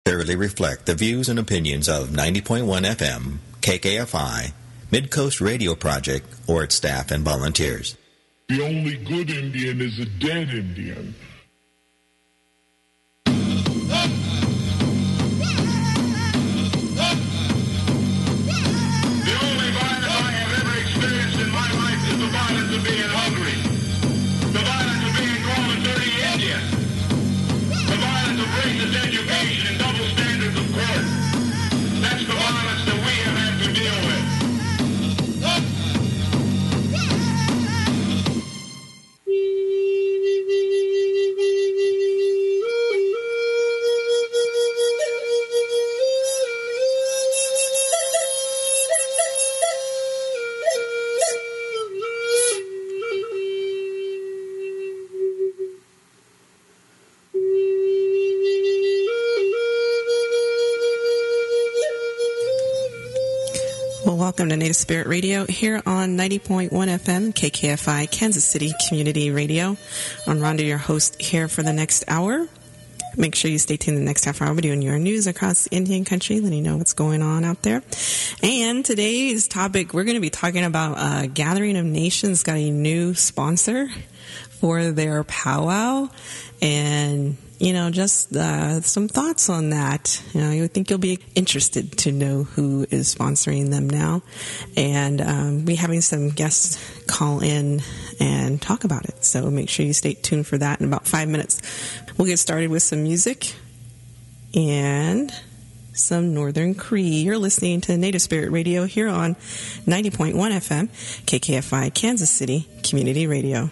Thoroughly reflect the views and opinions of 90.1 FM, KKFI, Midcoast Radio Project, or its staff and volunteers. The only good Indian is a dead Indian. The only violence I have ever experienced in my life is the violence of being hungry. The violence of being called a dirty Indian. The violence of racist education and double standards of court. That's the violence that we have had to deal with. Welcome to Native Spirit Radio here on 90.1 FM, KKFI, Kansas City Community Radio. I'm Rhonda, your host here for the next hour. Make sure you stay tuned the next half hour. We're doing your news across the Indian country, letting you know what's going on out there. And today's topic, we're going to be talking about Gathering of Nations got a new sponsor for their powwow. And just some thoughts on that. You would think you'll be interested to know who is sponsoring them now. And we're having some guests call in and talk about it. So make sure you stay tuned for that in about 5 minutes. We'll get started with some music and some Northern Cree. You're listening to Native Spirit Radio here on 90.1 FM, KKFI, Kansas City Community Radio.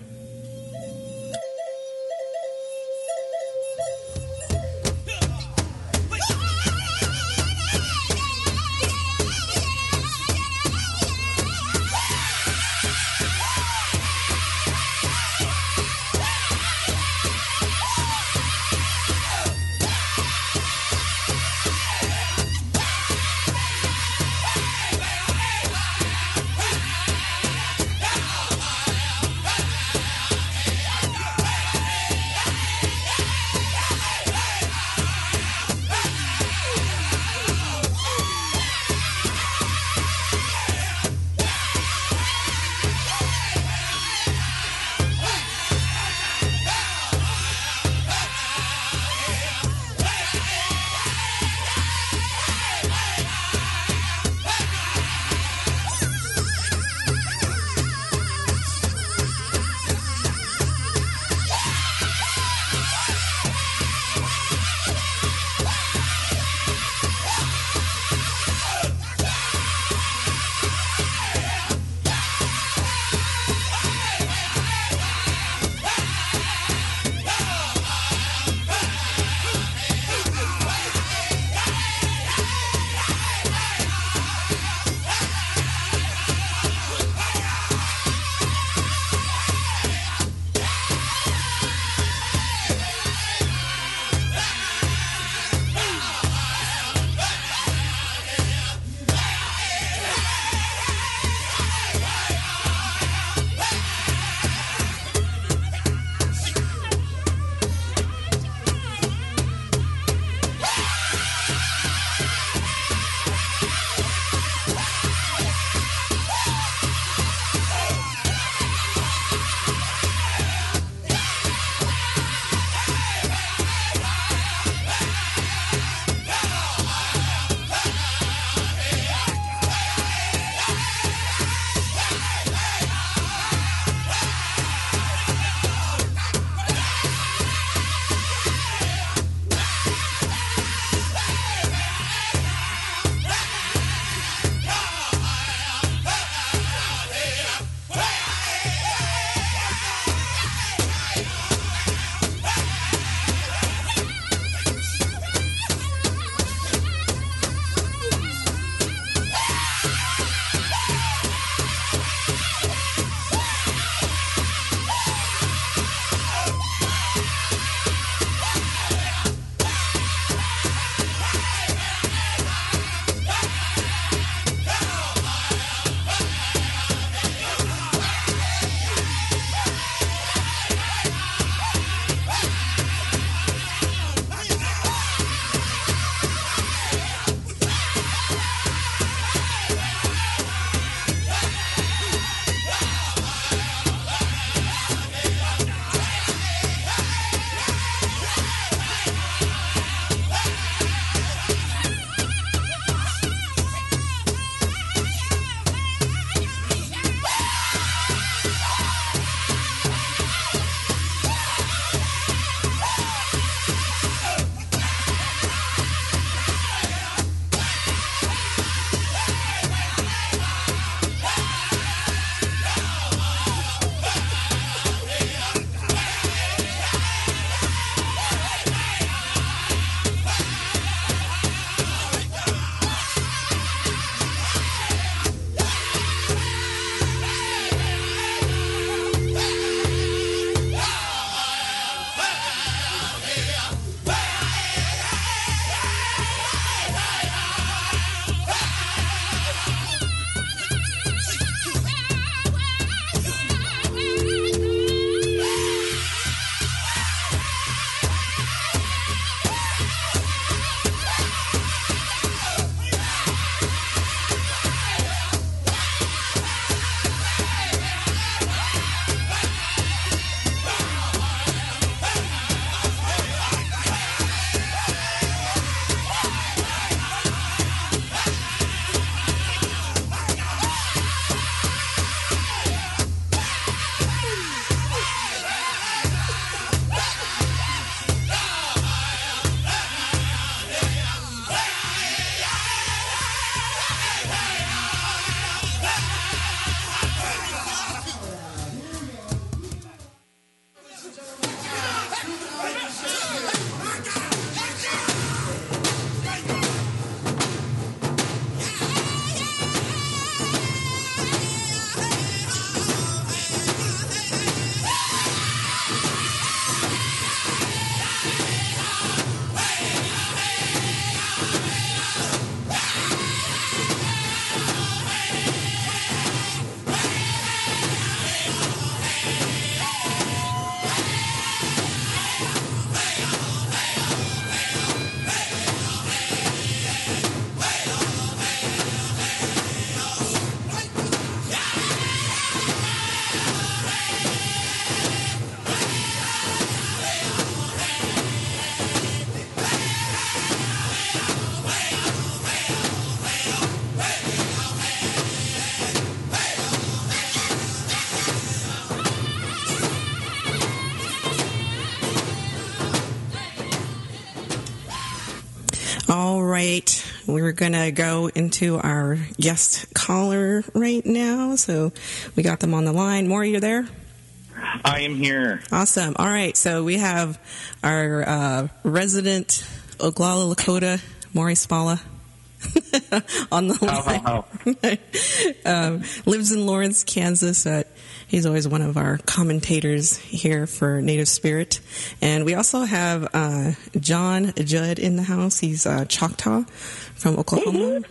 All right, we're going to go into our guest caller right now. So we got them on the line. Maury, you there? I am here. Awesome. All right, so we have our resident Oglala Lakota, Maury Spala, on the line. Lives in Lawrence, Kansas. He's always one of our commentators here for Native Spirit. And we also have John Judd in the house. He's Choctaw from Oklahoma.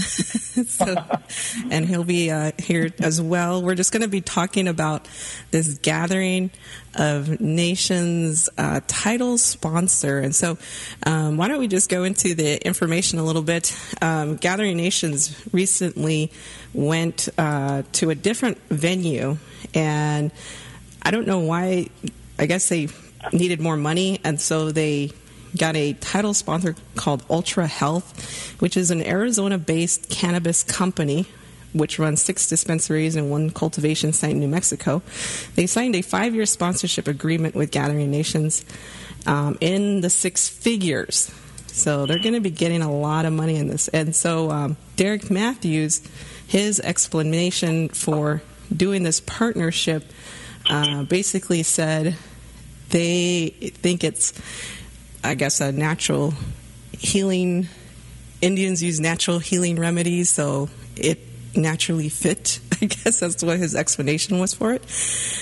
And he'll be here as well. We're just going to be talking about this Gathering of Nations title sponsor. And so why don't we just go into the information a little bit. Gathering Nations recently went to a different venue, and I don't know why. I guess they needed more money, and so they got a title sponsor called Ultra Health, which is an Arizona-based cannabis company which runs 6 dispensaries and 1 cultivation site in New Mexico. They signed a 5-year sponsorship agreement with Gathering Nations in the 6 figures. So they're going to be getting a lot of money in this. And so Derek Matthews, his explanation for doing this partnership basically said they think it's, I guess, a natural healing. Indians use natural healing remedies, so it naturally fit. I guess that's what his explanation was for it.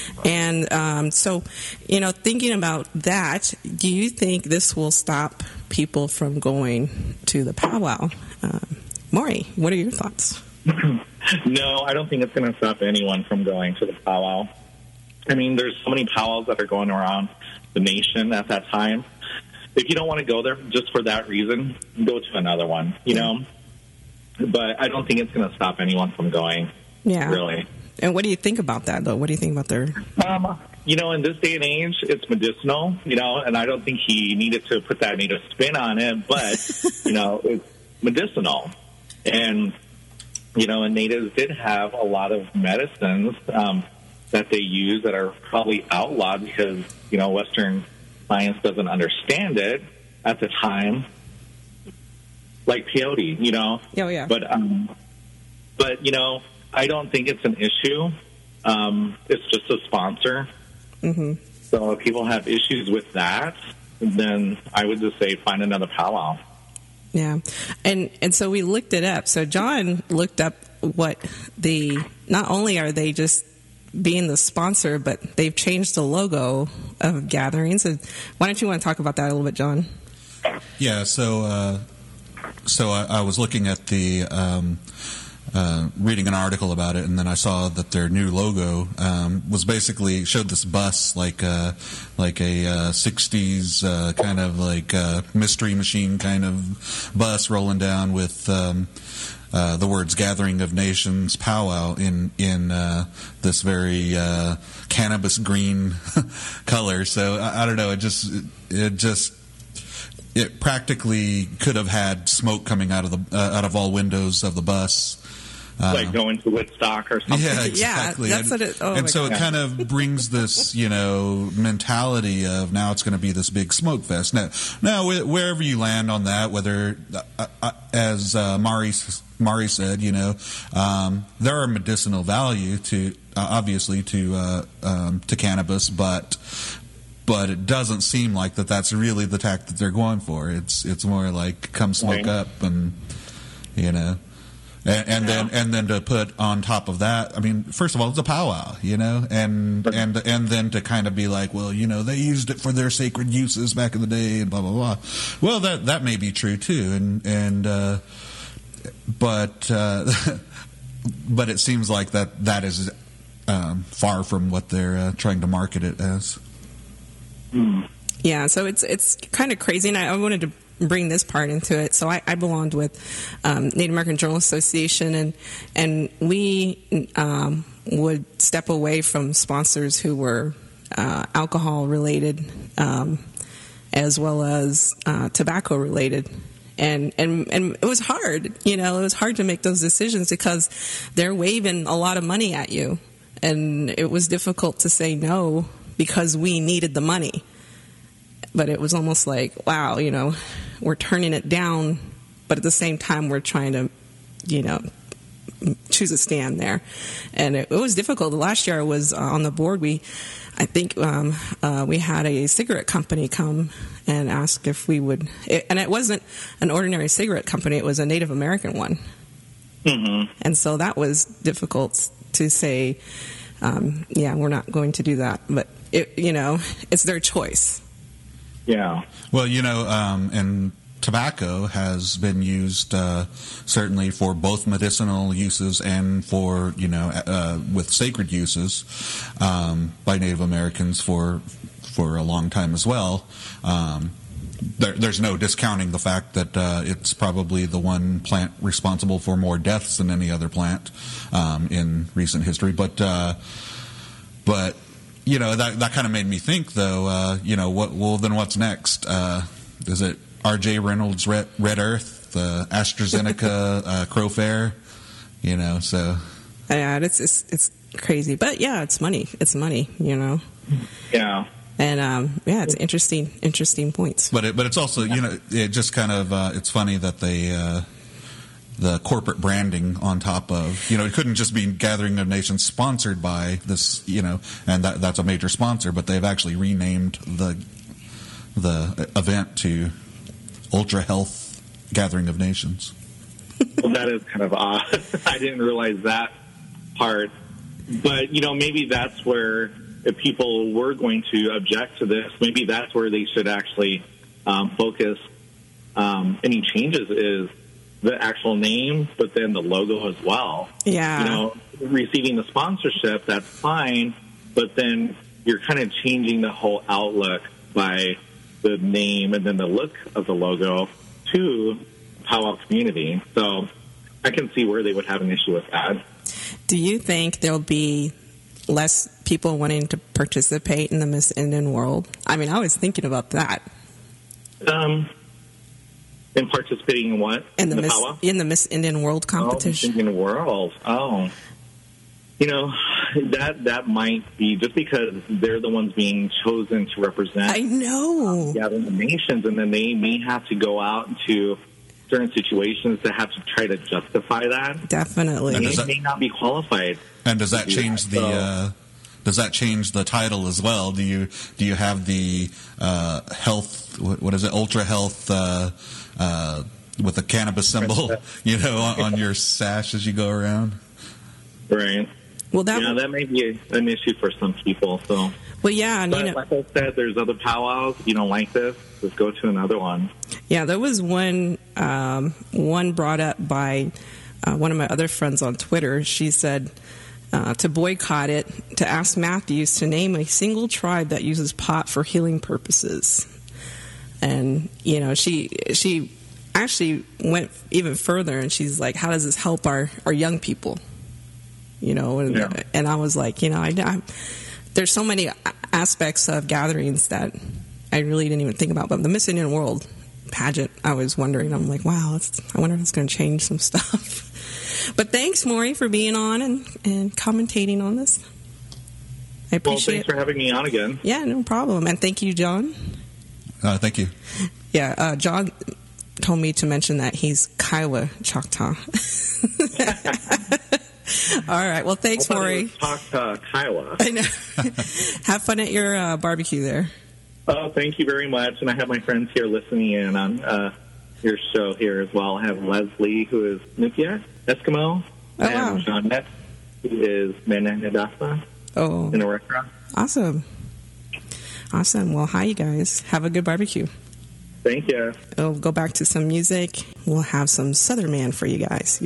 And so, thinking about that, do you think this will stop people from going to the powwow? Maury, what are your thoughts? No, I don't think it's going to stop anyone from going to the powwow. I mean, there's so many powwows that are going around the nation at that time. If you don't want to go there just for that reason, go to another one, But I don't think it's going to stop anyone from going, really. And what do you think about that, though? What do you think about their... in this day and age, it's medicinal, and I don't think he needed to put that native spin on it, but, it's medicinal. And, and natives did have a lot of medicines that they use that are probably outlawed because, Western science doesn't understand it at the time, like peyote, Oh, yeah. But I don't think it's an issue. It's just a sponsor. Mm-hmm. So if people have issues with that, then I would just say find another powwow. Yeah. And so we looked it up. So John looked up what not only are they just being the sponsor, but they've changed the logo of Gatherings. And why don't you want to talk about that a little bit, John? Yeah, so I was looking at the reading an article about it, and then I saw that their new logo was basically showed this bus like a 60s kind of like mystery machine kind of bus rolling down with the words "Gathering of Nations Powwow" in this very cannabis green color. So I don't know. It practically could have had smoke coming out of all windows of the bus. Like going to Woodstock or something. Yeah, exactly. Yeah, that's what it... Oh, and so it kind of brings this, mentality of now it's going to be this big smoke fest. Now, wherever you land on that, whether, as Maury said, there are medicinal value to, obviously, to cannabis, but it doesn't seem like that's really the tack that they're going for. It's more like come smoke up and And then to put on top of that, I mean, first of all, it's a powwow, and then to kind of be like, well, they used it for their sacred uses back in the day, and blah blah blah. Well, that may be true too, but it seems like that is far from what they're trying to market it as. Yeah, so it's kind of crazy, and I wanted to bring this part into it. So I belonged with Native American Journalists Association, and we would step away from sponsors who were alcohol related as well as tobacco related. And it was hard, it was hard to make those decisions because they're waving a lot of money at you, and it was difficult to say no because we needed the money. But it was almost like, wow, we're turning it down but at the same time, we're trying to, choose a stand there. And it was difficult. Last year I was on the board. We had a cigarette company come and ask if we would, and it wasn't an ordinary cigarette company, it was a Native American one. Mm-hmm. And so that was difficult to say, we're not going to do that. But, it's their choice. Yeah. Well, and tobacco has been used certainly for both medicinal uses and for, with sacred uses by Native Americans for a long time as well. There's no discounting the fact that it's probably the one plant responsible for more deaths than any other plant in recent history. But that kind of made me think, though. Then what's next? Is it R.J. Reynolds' Red Earth, AstraZeneca, Crowfair? So yeah, it's crazy, but yeah, it's money. It's money, Yeah. And it's interesting points. But it's also it just kind of it's funny that they the corporate branding on top of it couldn't just be Gathering of Nations sponsored by this and that's a major sponsor, but they've actually renamed the event to Ultra Health Gathering of Nations. Well, that is kind of odd. I didn't realize that part, but maybe that's where. If people were going to object to this, maybe that's where they should actually focus any changes is the actual name, but then the logo as well. Yeah. Receiving the sponsorship, that's fine, but then you're kind of changing the whole outlook by the name and then the look of the logo to powwow community. So I can see where they would have an issue with that. Do you think there'll be less people wanting to participate in the Miss Indian World? I mean, I was thinking about that. In participating in what? In the Miss powwow? In the Miss Indian World competition. Miss Indian World. Oh. That might be just because they're the ones being chosen to represent. I know. The nations, and then they may have to go out into certain situations to have to try to justify that. Definitely. They may not be qualified. And does that change does that change the title as well? Do you have the health? What is it? Ultra Health with a cannabis symbol, on your sash as you go around? Right. Well, that may be an issue for some people. So. Well, yeah, and like I said, there's other powwows. If you don't like this, just go to another one. Yeah, there was one brought up by one of my other friends on Twitter. She said to boycott it, to ask Matthews to name a single tribe that uses pot for healing purposes. And she actually went even further, and she's like, "How does this help our young people?" And I was like, there's so many aspects of gatherings that I really didn't even think about. But the Miss Indian World pageant, I was wondering. I'm like, wow, I wonder if it's going to change some stuff. But thanks, Maury, for being on and commentating on this. I appreciate it. Well, thanks for having me on again. Yeah, no problem. And thank you, John. Thank you. Yeah, John told me to mention that he's Kiowa Choctaw. All right. Well, thanks, Maury. Choctaw, Kiowa. I know. Have fun at your barbecue there. Oh, thank you very much. And I have my friends here listening in on your show here as well. I have Leslie, who is Nupia, Eskimo. Oh, wow. And Jeanette, who is Menanadasa in a restaurant. Awesome. Well, hi, you guys. Have a good barbecue. Thank you. We'll go back to some music. We'll have some Southern Man for you guys.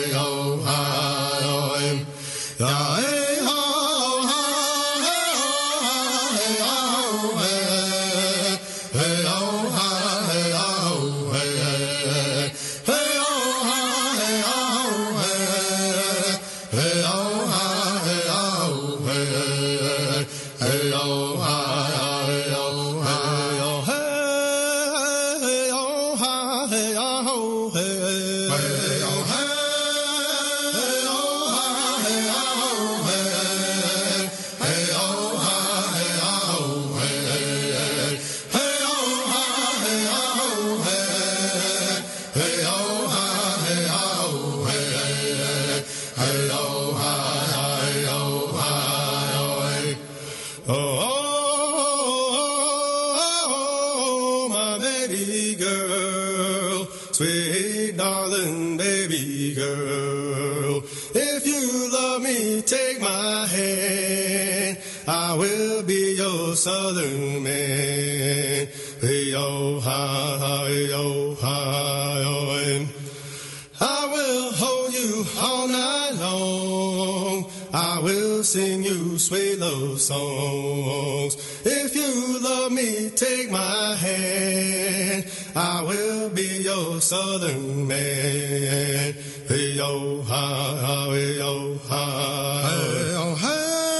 Hey, hand, I will be your southern man. Hey, oh, hi, hey, oh, hi, oh, and I will hold you all night long. I will sing you sweet love songs. If you love me, take my hand. I will be your southern man. Hey, oh, hi, hey, oh, hi, hey, oh, hi.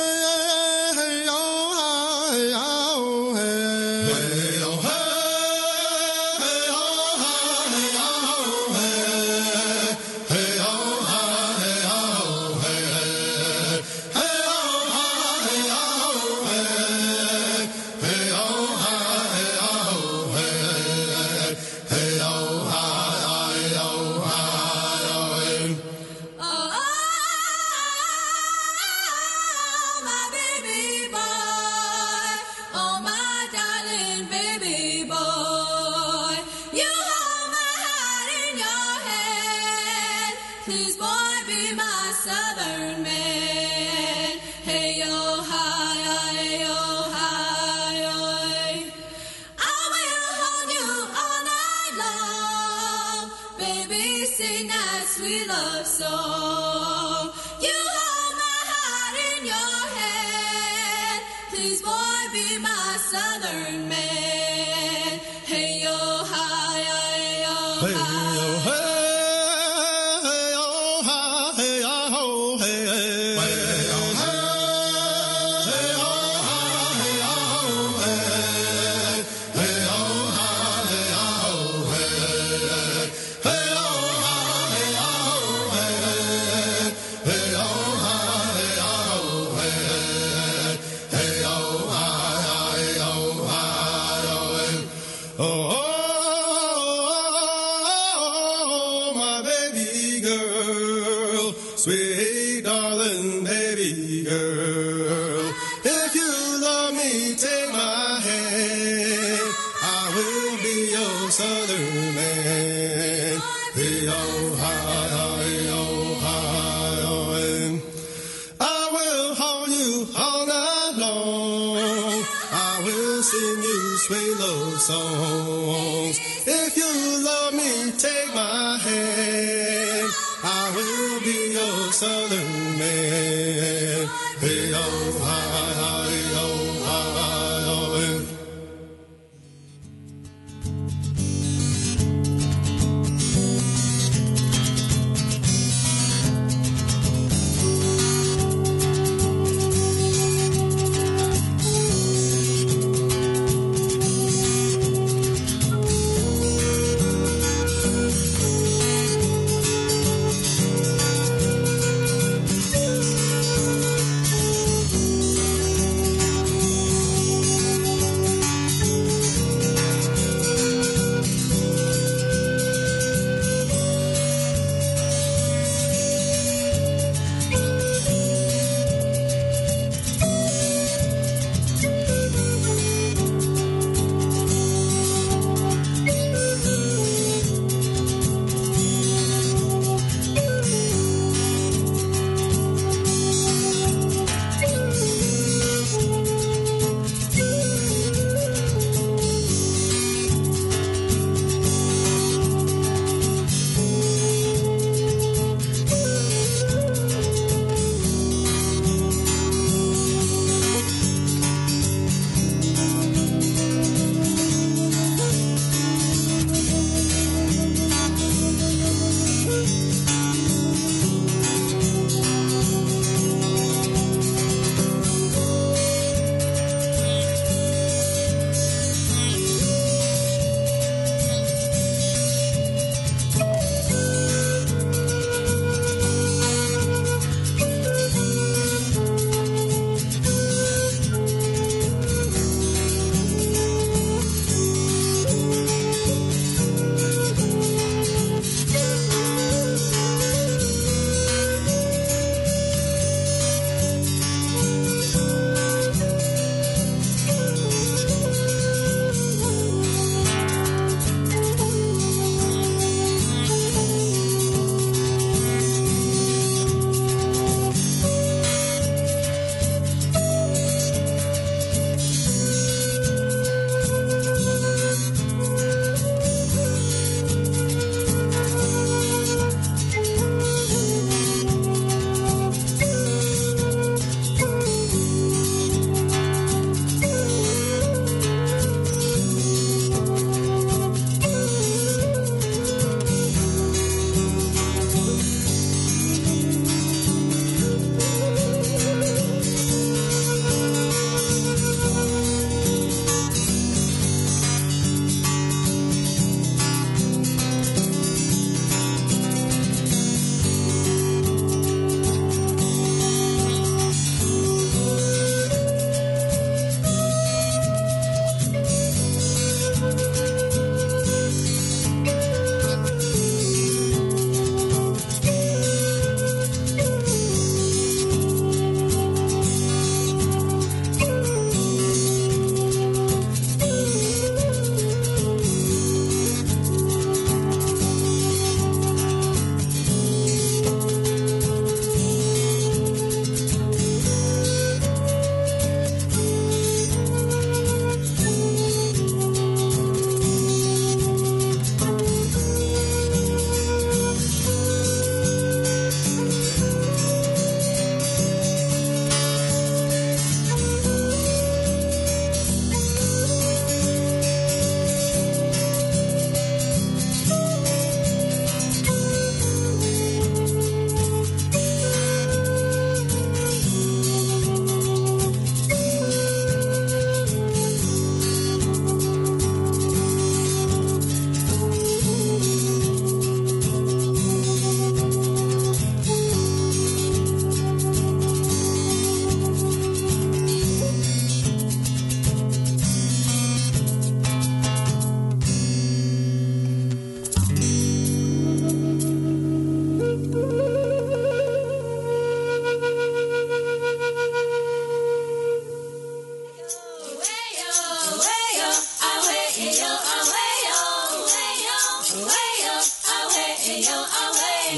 Songs. If you love me, take my hand. I will be your southern man. Hey, oh, hi, hey, oh, hi, oh,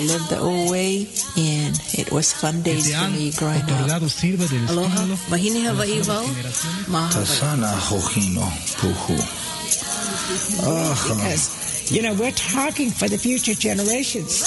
lived the old way, and it was fun days for me growing up. Aloha, mahine Hawaii wau, maha Tasana Hohino Puhu. Because, we're talking for the future generations.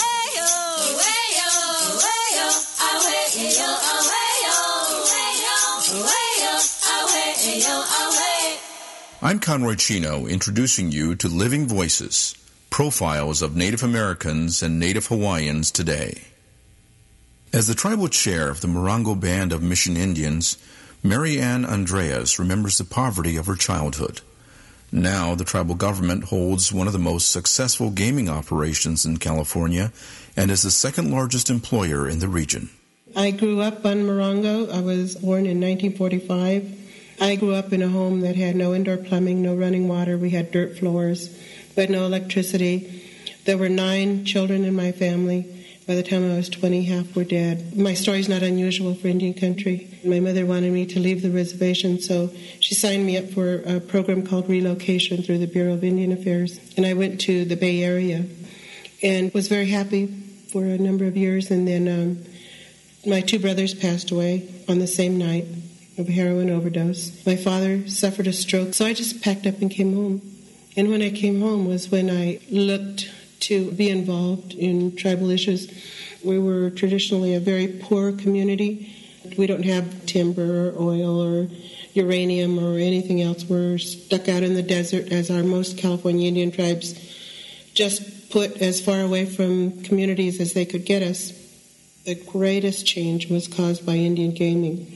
I'm Conroy Chino, introducing you to Living Voices, profiles of Native Americans and Native Hawaiians today. As the tribal chair of the Morongo Band of Mission Indians, Mary Ann Andreas remembers the poverty of her childhood. Now, the tribal government holds one of the most successful gaming operations in California and is the second largest employer in the region. I grew up on Morongo. I was born in 1945. I grew up in a home that had no indoor plumbing, no running water. We had dirt floors, but no electricity. There were 9 children in my family. By the time I was 20, half were dead. My story's not unusual for Indian country. My mother wanted me to leave the reservation, so she signed me up for a program called Relocation through the Bureau of Indian Affairs. And I went to the Bay Area and was very happy for a number of years. And then my 2 brothers passed away on the same night of a heroin overdose. My father suffered a stroke, so I just packed up and came home. And when I came home was when I looked to be involved in tribal issues. We were traditionally a very poor community. We don't have timber or oil or uranium or anything else. We're stuck out in the desert, as are most California Indian tribes, just put as far away from communities as they could get us. The greatest change was caused by Indian gaming.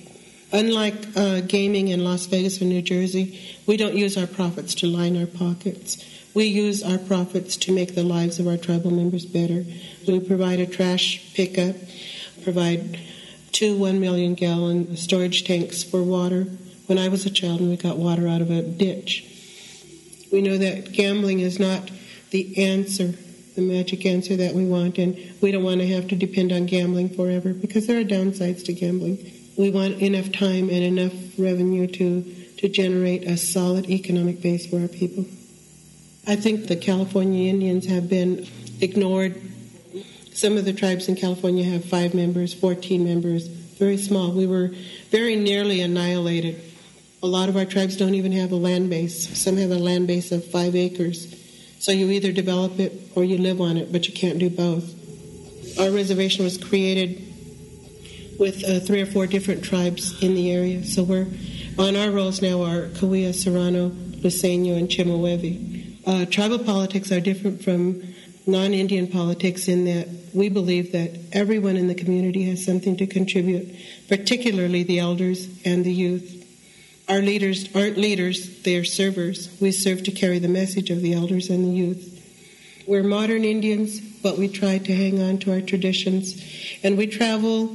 Unlike gaming in Las Vegas or New Jersey, we don't use our profits to line our pockets. We use our profits to make the lives of our tribal members better. We provide a trash pickup, provide 2 1-million-gallon storage tanks for water. When I was a child, we got water out of a ditch. We know that gambling is not the answer, the magic answer that we want, and we don't want to have to depend on gambling forever, because there are downsides to gambling. We want enough time and enough revenue to generate a solid economic base for our people. I think the California Indians have been ignored. Some of the tribes in California have 5 members, 14 members, very small. We were very nearly annihilated. A lot of our tribes don't even have a land base. Some have a land base of 5 acres. So you either develop it or you live on it, but you can't do both. Our reservation was created with 3 or 4 different tribes in the area. So we're on our rolls now are Cahuilla, Serrano, Luiseño, and Chemehuevi. Tribal politics are different from non-Indian politics in that we believe that everyone in the community has something to contribute, particularly the elders and the youth. Our leaders aren't leaders, they are servers. We serve to carry the message of the elders and the youth. We're modern Indians, but we try to hang on to our traditions. And we travel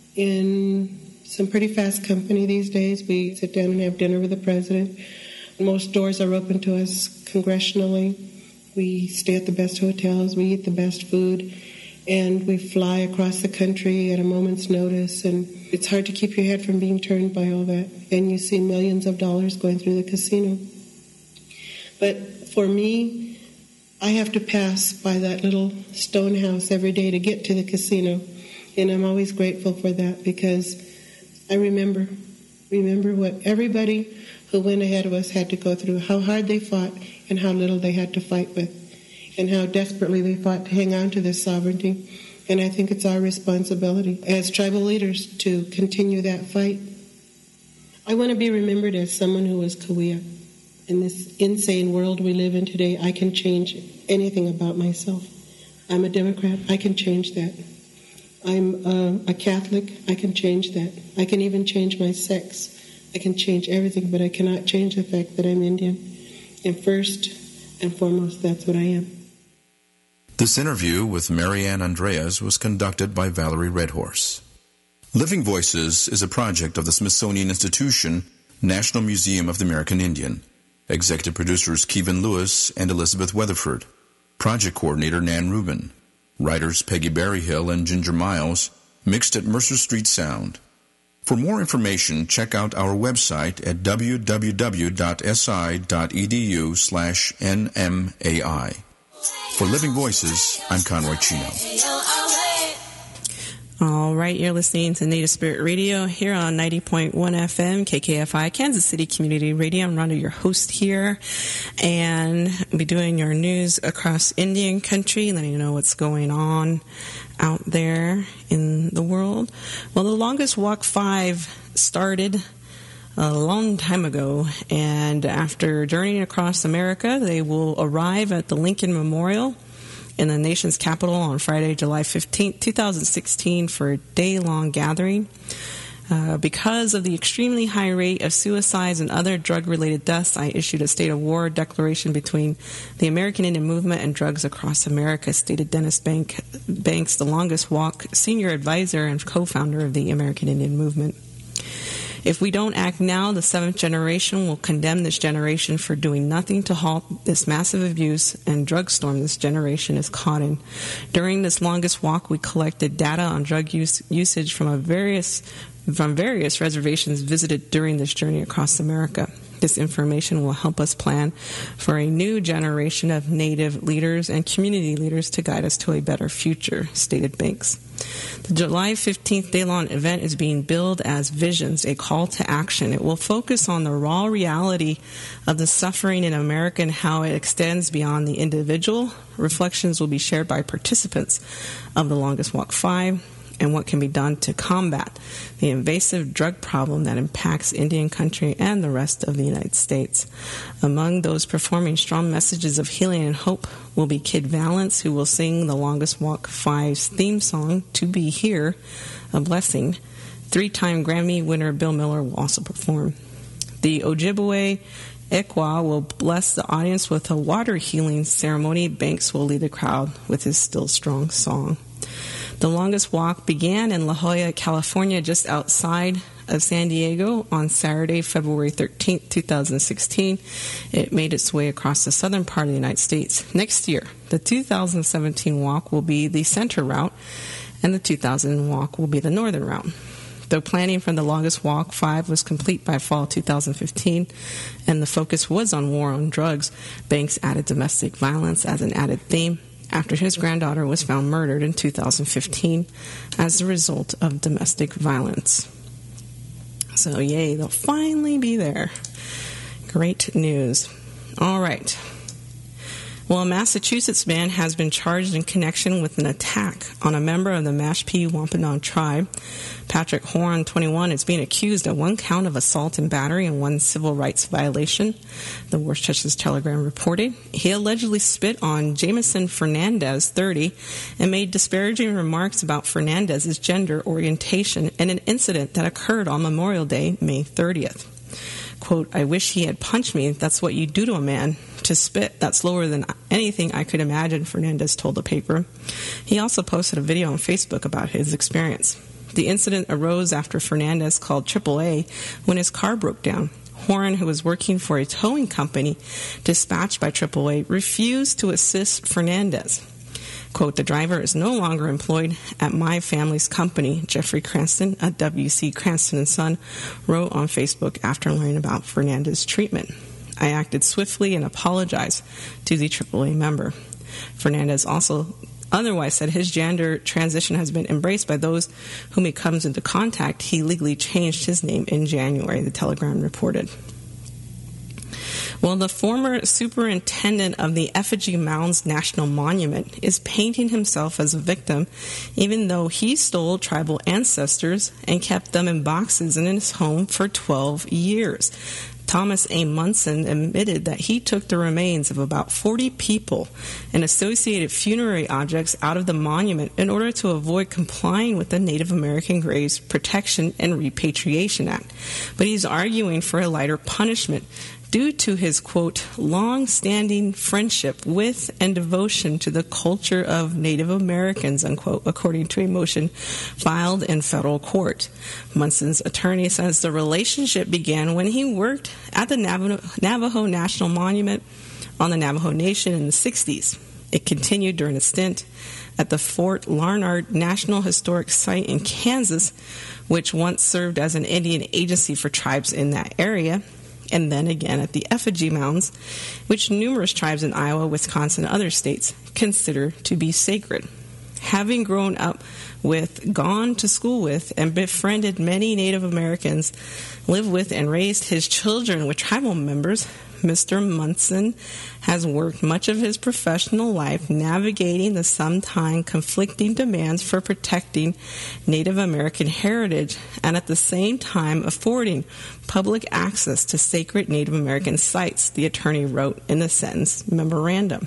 in some pretty fast company these days. We sit down and have dinner with the president. Most doors are open to us congressionally. We stay at the best hotels, we eat the best food, and we fly across the country at a moment's notice. And it's hard to keep your head from being turned by all that. And you see millions of dollars going through the casino. But for me, I have to pass by that little stone house every day to get to the casino. And I'm always grateful for that, because I remember what everybody who went ahead of us had to go through, how hard they fought and how little they had to fight with, and how desperately they fought to hang on to this sovereignty. And I think it's our responsibility as tribal leaders to continue that fight. I want to be remembered as someone who was Cahuilla. In this insane world we live in today, I can change anything about myself. I'm a Democrat, I can change that. I'm a Catholic, I can change that. I can even change my sex. I can change everything, but I cannot change the fact that I'm Indian. And first and foremost, that's what I am. This interview with Mary Ann Andreas was conducted by Valerie Redhorse. Living Voices is a project of the Smithsonian Institution, National Museum of the American Indian. Executive producers Kevin Lewis and Elizabeth Weatherford. Project coordinator Nan Rubin. Writers Peggy Berryhill and Ginger Miles. Mixed at Mercer Street Sound. For more information, check out our website at www.si.edu/nmai. For Living Voices, I'm Conroy Chino. All right, you're listening to Native Spirit Radio here on 90.1 FM, KKFI, Kansas City Community Radio. I'm Rhonda, your host here, and I'll be doing your news across Indian country, letting you know what's going on out there in the world. Well, the Longest Walk 5 started a long time ago, and after journeying across America, they will arrive at the Lincoln Memorial in the nation's capital on Friday, July 15, 2016, for a day-long gathering. Because of the extremely high rate of suicides and other drug-related deaths, I issued a state of war declaration between the American Indian Movement and drugs across America, stated Dennis Banks, the Longest Walk senior advisor and co-founder of the American Indian Movement. If we don't act now, the seventh generation will condemn this generation for doing nothing to halt this massive abuse and drug storm this generation is caught in. During this Longest Walk, we collected data on drug usage from various reservations visited during this journey across America. This information will help us plan for a new generation of Native leaders and community leaders to guide us to a better future, stated Banks. The July 15th day-long event is being billed as Visions, a call to action. It will focus on the raw reality of the suffering in America and how it extends beyond the individual. Reflections will be shared by participants of the Longest Walk 5 and what can be done to combat the invasive drug problem that impacts Indian country and the rest of the United States. Among those performing strong messages of healing and hope will be Kid Valance, who will sing the Longest Walk 5's theme song, To Be Here, a Blessing. Three-time Grammy winner Bill Miller will also perform. The Ojibwe Ekwa will bless the audience with a water healing ceremony. Banks will lead the crowd with his Still Strong song. The Longest Walk began in La Jolla, California, just outside of San Diego on Saturday, February 13, 2016. It made its way across the southern part of the United States. Next year, the 2017 walk will be the center route, and the 2000 walk will be the northern route. Though planning for the Longest Walk 5 was complete by fall 2015, and the focus was on war on drugs, Banks added domestic violence as an added theme after his granddaughter was found murdered in 2015 as a result of domestic violence. So, yay, they'll finally be there. Great news. All right. Well, a Massachusetts man has been charged in connection with an attack on a member of the Mashpee Wampanoag tribe. Patrick Horn, 21, is being accused of one count of assault and battery and one civil rights violation, the Worcester Telegram reported. He allegedly spit on Jameson Fernandez, 30, and made disparaging remarks about Fernandez's gender orientation in an incident that occurred on Memorial Day, May 30th. Quote, I wish he had punched me. That's what you do to a man. To spit, that's lower than anything I could imagine, Fernandez told the paper. He also posted a video on Facebook about his experience. The incident arose after Fernandez called AAA when his car broke down. Horn, who was working for a towing company dispatched by AAA, refused to assist Fernandez. Quote, the driver is no longer employed at my family's company, Jeffrey Cranston, a W.C. Cranston & Son, wrote on Facebook after learning about Fernandez's treatment. I acted swiftly and apologized to the AAA member. Fernandez also otherwise said his gender transition has been embraced by those whom he comes into contact. He legally changed his name in January, the Telegram reported. Well, the former superintendent of the Effigy Mounds National Monument is painting himself as a victim, even though he stole tribal ancestors and kept them in boxes in his home for 12 years. Thomas A. Munson admitted that he took the remains of about 40 people and associated funerary objects out of the monument in order to avoid complying with the Native American Graves Protection and Repatriation Act. But he's arguing for a lighter punishment due to his, quote, long-standing friendship with and devotion to the culture of Native Americans, unquote, according to a motion filed in federal court. Munson's attorney says the relationship began when he worked at the Navajo National Monument on the Navajo Nation in the 60s. It continued during a stint at the Fort Larned National Historic Site in Kansas, which once served as an Indian agency for tribes in that area, and then again at the effigy mounds, which numerous tribes in Iowa, Wisconsin, and other states consider to be sacred. Having grown up with, gone to school with, and befriended many Native Americans, lived with and raised his children with tribal members, Mr. Munson has worked much of his professional life navigating the sometimes conflicting demands for protecting Native American heritage and at the same time affording public access to sacred Native American sites, the attorney wrote in the sentence memorandum.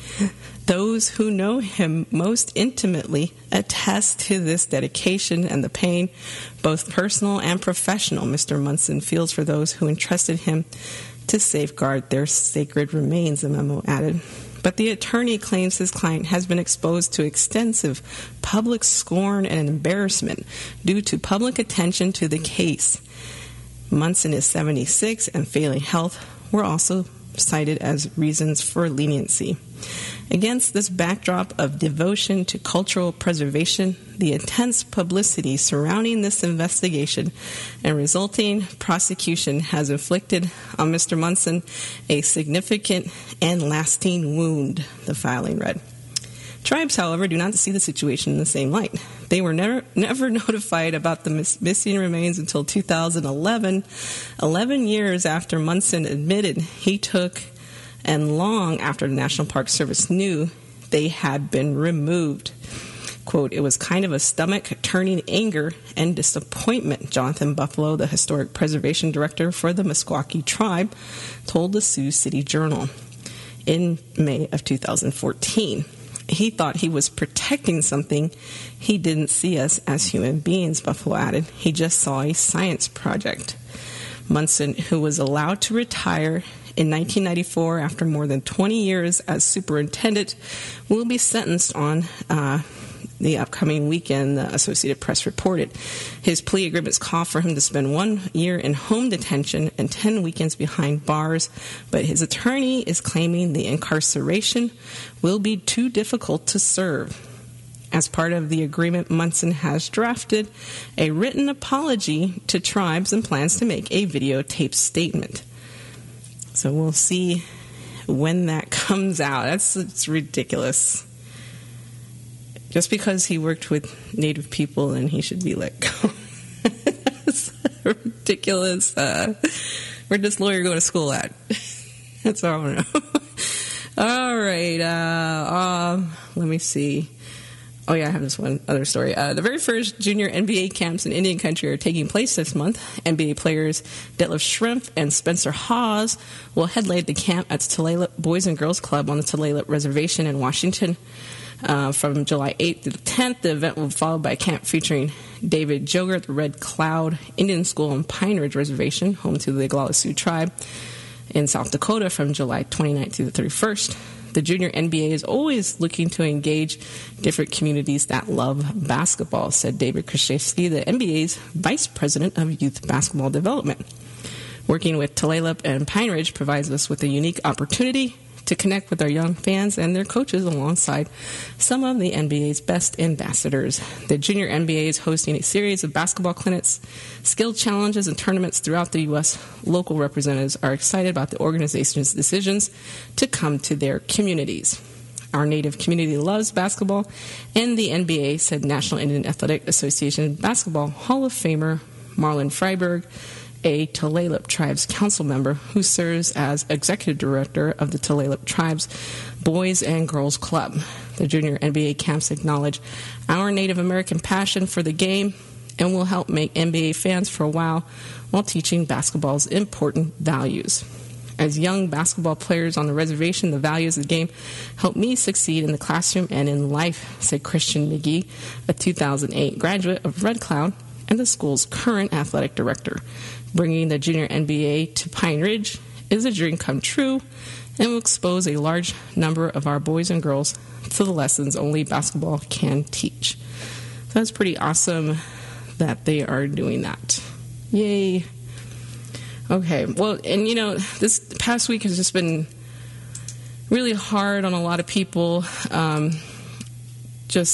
Those who know him most intimately attest to this dedication and the pain, both personal and professional, Mr. Munson feels for those who entrusted him to safeguard their sacred remains, the memo added. But the attorney claims his client has been exposed to extensive public scorn and embarrassment due to public attention to the case. Munson is 76 and failing health were also cited as reasons for leniency. Against this backdrop of devotion to cultural preservation, the intense publicity surrounding this investigation and resulting prosecution has inflicted on Mr. Munson a significant and lasting wound, the filing read. Tribes, however, do not see the situation in the same light. They were never notified about the missing remains until 2011, 11 years after Munson admitted he took and long after the National Park Service knew they had been removed. Quote, it was kind of a stomach-turning anger and disappointment, Jonathan Buffalo, the Historic Preservation Director for the Meskwaki Tribe, told the Sioux City Journal in May of 2014. He thought he was protecting something. He didn't see us as human beings, Buffalo added. He just saw a science project. Munson, who was allowed to retire in 1994 after more than 20 years as superintendent, will be sentenced on the upcoming weekend, the Associated Press reported. His plea agreements call for him to spend 1 year in home detention and 10 weekends behind bars, but his attorney is claiming the incarceration will be too difficult to serve. As part of the agreement, Munson has drafted a written apology to tribes and plans to make a videotaped statement. So we'll see when that comes out. It's ridiculous. Just because he worked with Native people and he should be let go. That's ridiculous. Where'd this lawyer go to school at? That's all I know. All right. Let me see. Oh, yeah, I have this one other story. The very first junior NBA camps in Indian Country are taking place this month. NBA players Detlef Schrempf and Spencer Hawes will headline the camp at Tulalip Boys and Girls Club on the Tulalip Reservation in Washington from July 8th to the 10th. The event will be followed by a camp featuring David Joger at the Red Cloud Indian School on Pine Ridge Reservation, home to the Oglala Sioux tribe in South Dakota from July 29th to the 31st. The Junior NBA is always looking to engage different communities that love basketball, said David Krzyzewski, the NBA's Vice President of Youth Basketball Development. Working with Tulalip and Pine Ridge provides us with a unique opportunity to connect with our young fans and their coaches alongside some of the NBA's best ambassadors. The Junior NBA is hosting a series of basketball clinics, skill challenges, and tournaments throughout the U.S. Local representatives are excited about the organization's decisions to come to their communities. Our Native community loves basketball, and the NBA, said National Indian Athletic Association Basketball Hall of Famer Marlon Freiberg, a Tulalip Tribes Council member who serves as executive director of the Tulalip Tribes Boys and Girls Club. The Junior NBA camps acknowledge our Native American passion for the game and will help make NBA fans for a while teaching basketball's important values. As young basketball players on the reservation, the values of the game helped me succeed in the classroom and in life, said Christian McGee, a 2008 graduate of Red Cloud and the school's current athletic director. Bringing the Junior NBA to Pine Ridge is a dream come true and will expose a large number of our boys and girls to the lessons only basketball can teach. So that's pretty awesome that they are doing that. Yay. Okay, well, and this past week has just been really hard on a lot of people.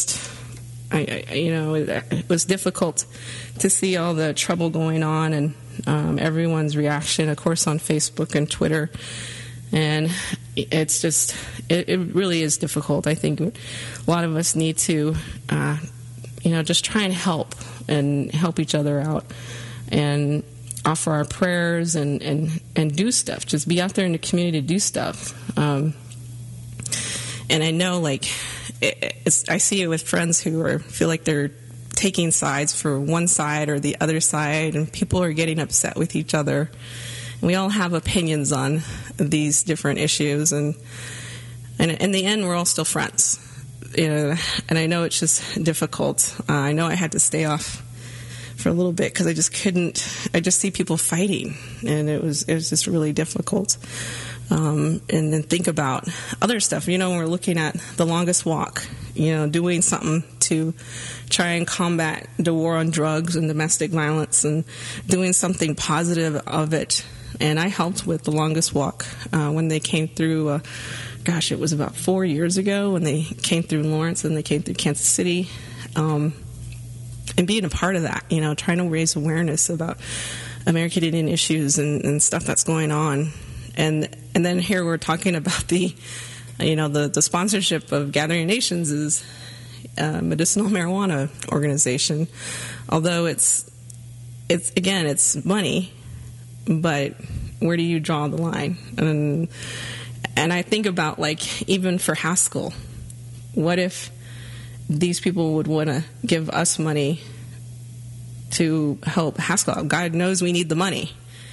It was difficult to see all the trouble going on, and everyone's reaction, of course, on Facebook and Twitter. And it's just, it really is difficult. I think a lot of us need to, just try and help each other out and offer our prayers and do stuff. Just be out there in the community to do stuff. And I know, I see it with friends who feel like they're taking sides for one side or the other side, and people are getting upset with each other. And we all have opinions on these different issues, and in the end, we're all still friends. And I know it's just difficult. I know I had to stay off for a little bit because I just couldn't. I just see people fighting, and it was just really difficult. And then think about other stuff. When we're looking at the longest walk, doing something to try and combat the war on drugs and domestic violence, and doing something positive of it. And I helped with the longest walk when they came through. It was about 4 years ago when they came through Lawrence and they came through Kansas City. And being a part of that, trying to raise awareness about American Indian issues and stuff that's going on. And then here we're talking about the sponsorship of Gathering Nations is a medicinal marijuana organization. Although it's money, but where do you draw the line? And I think about, even for Haskell, what if these people would want to give us money to help Haskell? God knows we need the money.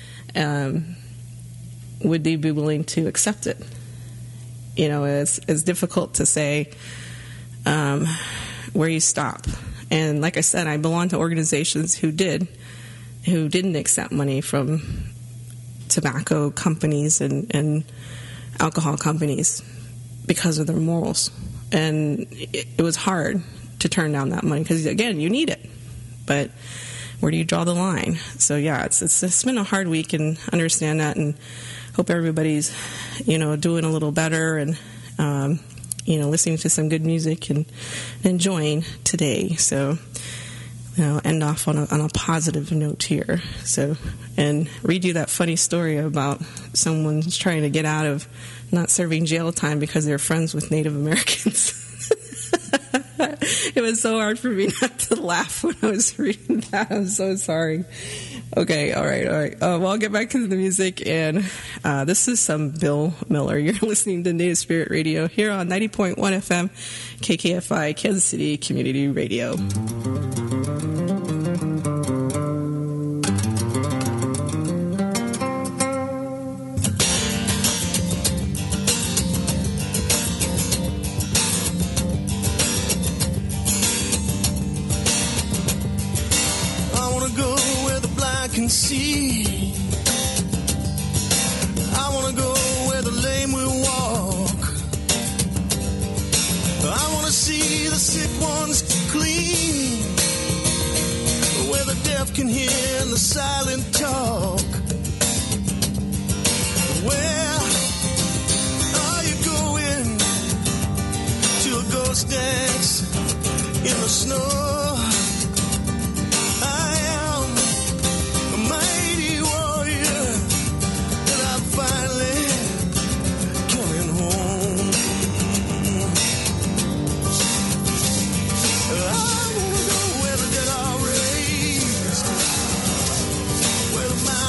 Would they be willing to accept it? It's difficult to say where you stop. And like I said, I belong to organizations who didn't accept money from tobacco companies and alcohol companies because of their morals. And it was hard to turn down that money because, again, you need it. But where do you draw the line? So, yeah, it's been a hard week, and understand that, and hope everybody's, doing a little better and, listening to some good music and enjoying today. So, end off on a positive note here. So, and read you that funny story about someone's trying to get out of not serving jail time because they're friends with Native Americans. It was so hard for me not to laugh when I was reading that. I'm so sorry. Okay, all right. Well, I'll get back to the music, and this is some Bill Miller. You're listening to Native Spirit Radio here on 90.1 FM, KKFI, Kansas City Community Radio. See, I want to go where the lame will walk. I want to see the sick ones clean, where the deaf can hear and the silent talk. Where are you going? To a ghost dance in the snow? Where the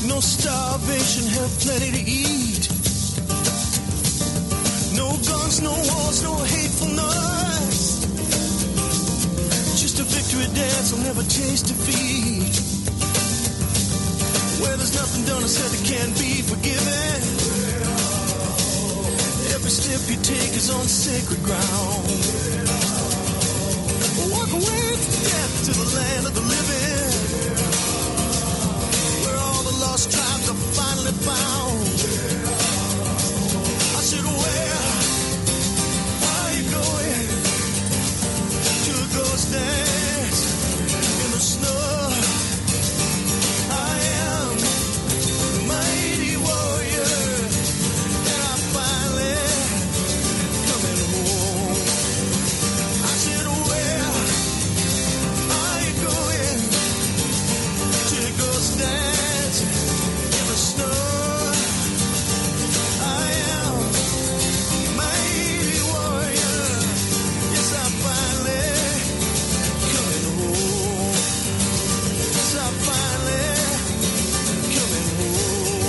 No starvation, have plenty to eat. No guns, no wars, no hateful noise. Just a victory dance, I'll never taste defeat. Where there's nothing done or said that can't be forgiven. Every step you take is on sacred ground. Walk away from death to the land of the living, where all the lost tribes are finally found. I said, where are you going? To a ghost dance in the snow. I am a mighty warrior, and I'm finally coming home. I said, where are you going? To a ghost dance in the snow. I am a mighty warrior, yes, I'm finally coming home. Yes, I'm finally coming home.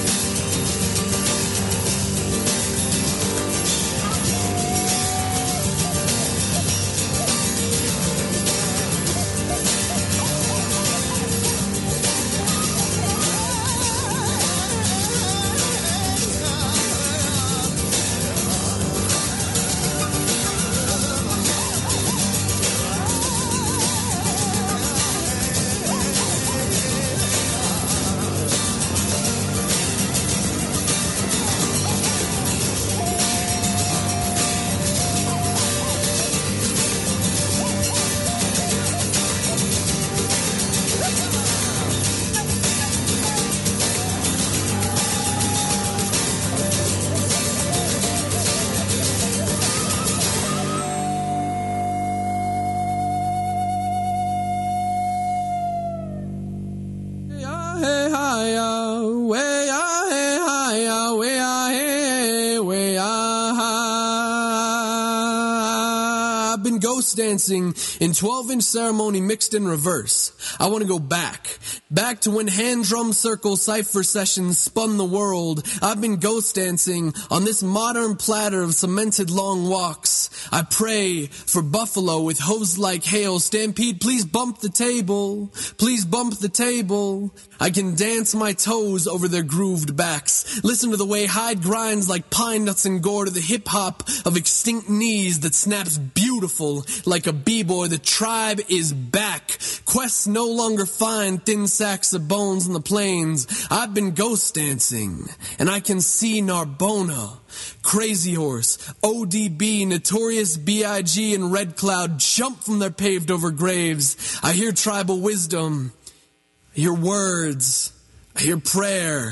I've been ghost dancing in 12-inch ceremony mixed in reverse. I want to go back to when hand drum circle cipher sessions spun the world. I've been ghost dancing on this modern platter of cemented long walks. I pray for buffalo with hooves like hail. Stampede, please bump the table. Please bump the table. I can dance my toes over their grooved backs. Listen to the way hide grinds like pine nuts and gore to the hip-hop of extinct knees that snaps beautiful like a b-boy. The tribe is back. Quests no longer find thin sacks of bones in the plains. I've been ghost dancing, and I can see Narbona, Crazy Horse, ODB, Notorious B.I.G., and Red Cloud jump from their paved over graves. I hear tribal wisdom. I hear words. I hear prayer.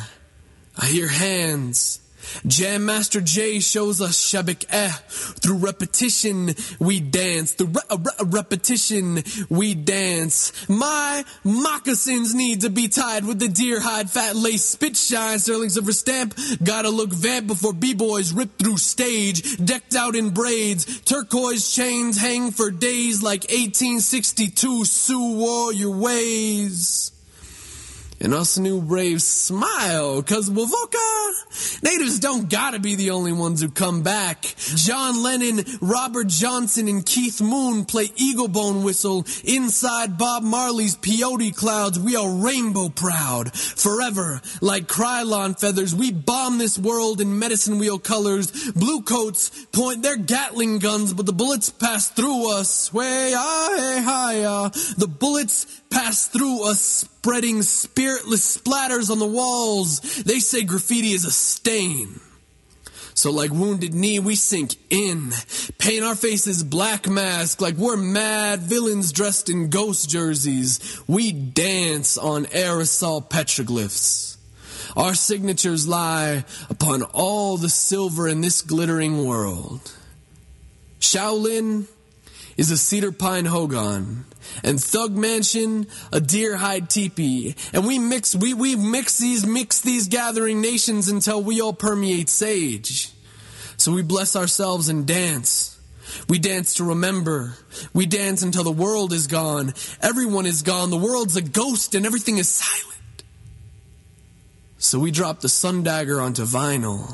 I hear hands. Jam Master Jay shows us Shabik through repetition we dance. Through repetition we dance. My moccasins need to be tied with the deer hide, fat lace, spit shine, sterling silver stamp. Gotta look vamp before b-boys rip through stage, decked out in braids. Turquoise chains hang for days like 1862 Sioux warrior ways. And us new braves smile, cause Wovoka, natives don't gotta be the only ones who come back. John Lennon, Robert Johnson, and Keith Moon play eagle bone whistle inside Bob Marley's peyote clouds. We are rainbow proud, forever, like Krylon feathers. We bomb this world in medicine wheel colors. Blue coats point their Gatling guns, but the bullets pass through us. The bullets pass through us, spreading spiritless splatters on the walls. They say graffiti is a stain. So like Wounded Knee, we sink in, paint our faces black mask like we're mad villains dressed in ghost jerseys. We dance on aerosol petroglyphs. Our signatures lie upon all the silver in this glittering world. Shaolin is a cedar pine hogan, and Thug Mansion a deer hide teepee. And we mix these gathering nations until we all permeate sage. So we bless ourselves and dance. We dance to remember. We dance until the world is gone. Everyone is gone. The world's a ghost and everything is silent. So we dropped the Sun Dagger onto vinyl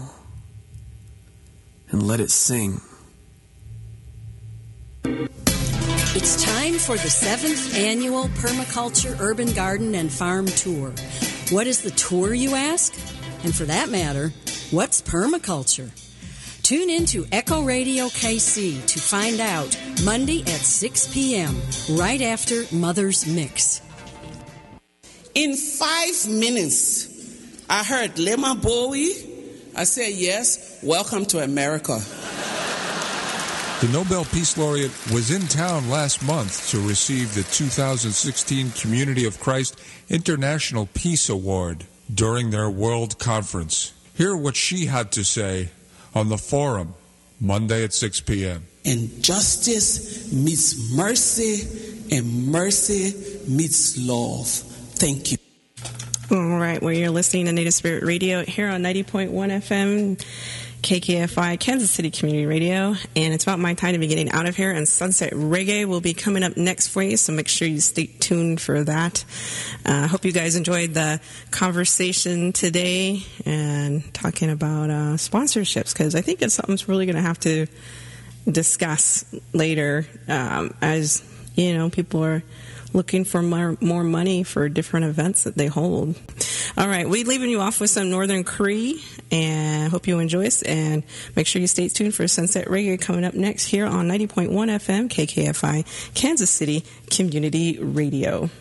and let it sing. It's time for the 7th annual Permaculture Urban Garden and Farm Tour. What is the tour, you ask? And for that matter, what's permaculture? Tune in to Echo Radio KC to find out Monday at 6 p.m., right after Mother's Mix. In 5 minutes, I heard Lema Bowie. I said, yes, welcome to America. The Nobel Peace Laureate was in town last month to receive the 2016 Community of Christ International Peace Award during their World Conference. Hear what she had to say on the forum, Monday at 6 p.m. And justice meets mercy, and mercy meets love. Thank you. All right, well, you're listening to Native Spirit Radio here on 90.1 FM. KKFI, Kansas City Community Radio, and it's about my time to be getting out of here, and Sunset Reggae will be coming up next for you, so make sure you stay tuned for that. I hope you guys enjoyed the conversation today and talking about sponsorships, because I think it's something that's really going to have to discuss later as, you know, people are looking for more money for different events that they hold. All right, we're leaving you off with some Northern Cree, and hope you enjoy us, and make sure you stay tuned for Sunset Reggae coming up next here on 90.1 FM KKFI Kansas City Community Radio.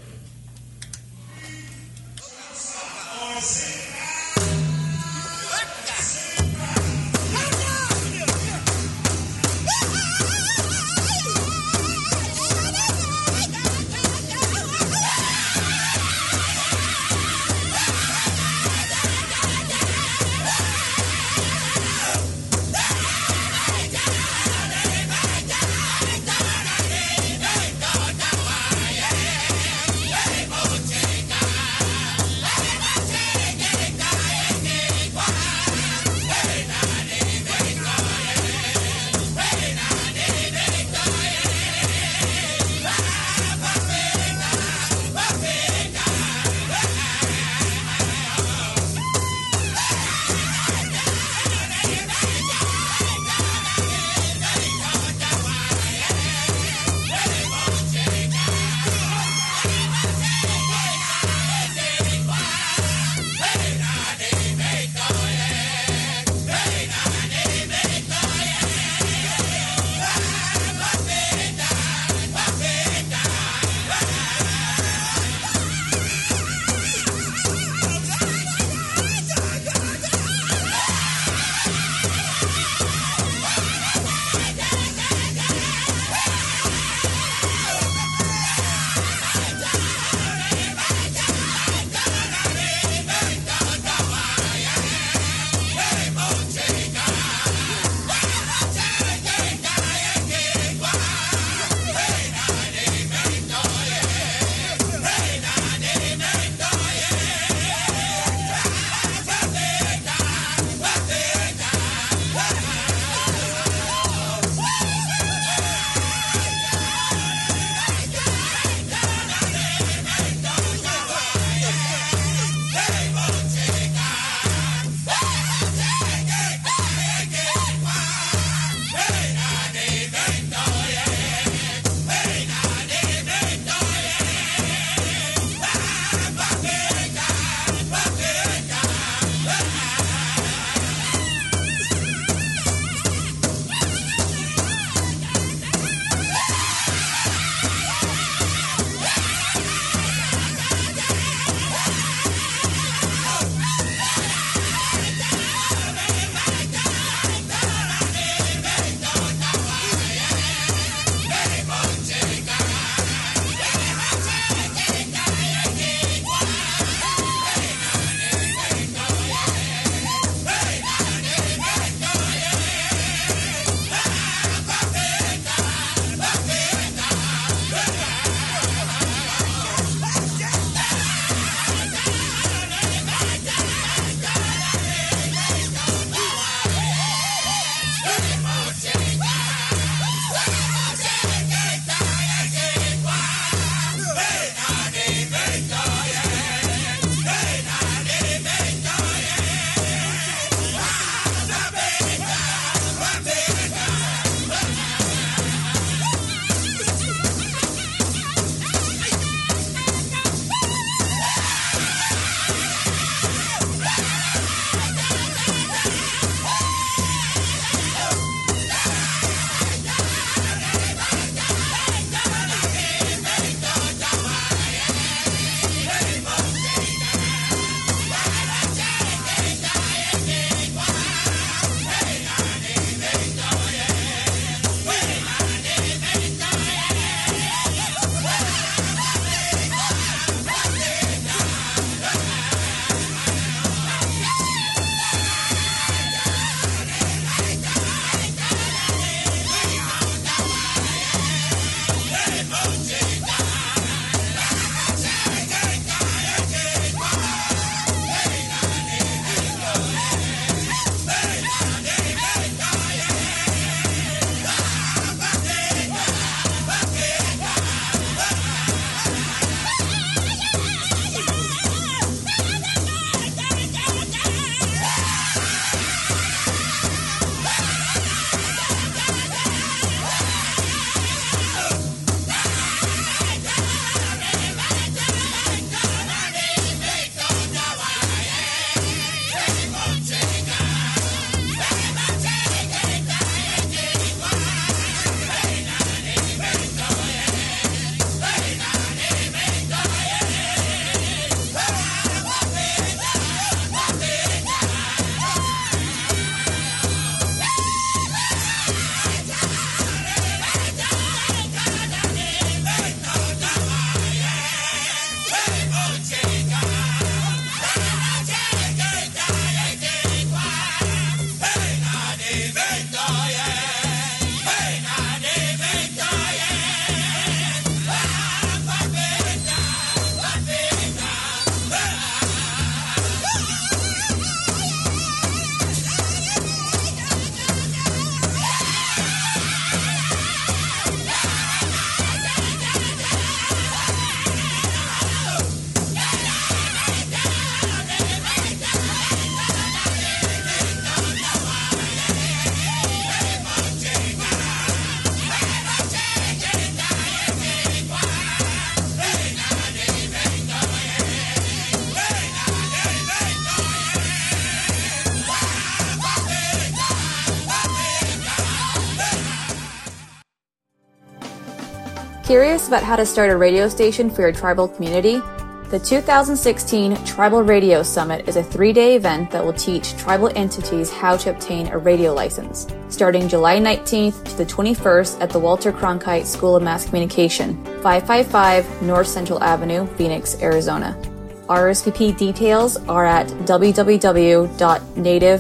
Curious about how to start a radio station for your tribal community? The 2016 Tribal Radio Summit is a 3-day event that will teach tribal entities how to obtain a radio license, starting July 19th to the 21st at the Walter Cronkite School of Mass Communication, 555 North Central Avenue, Phoenix, Arizona. RSVP details are at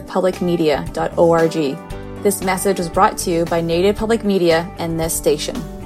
www.nativepublicmedia.org. This message was brought to you by Native Public Media and this station.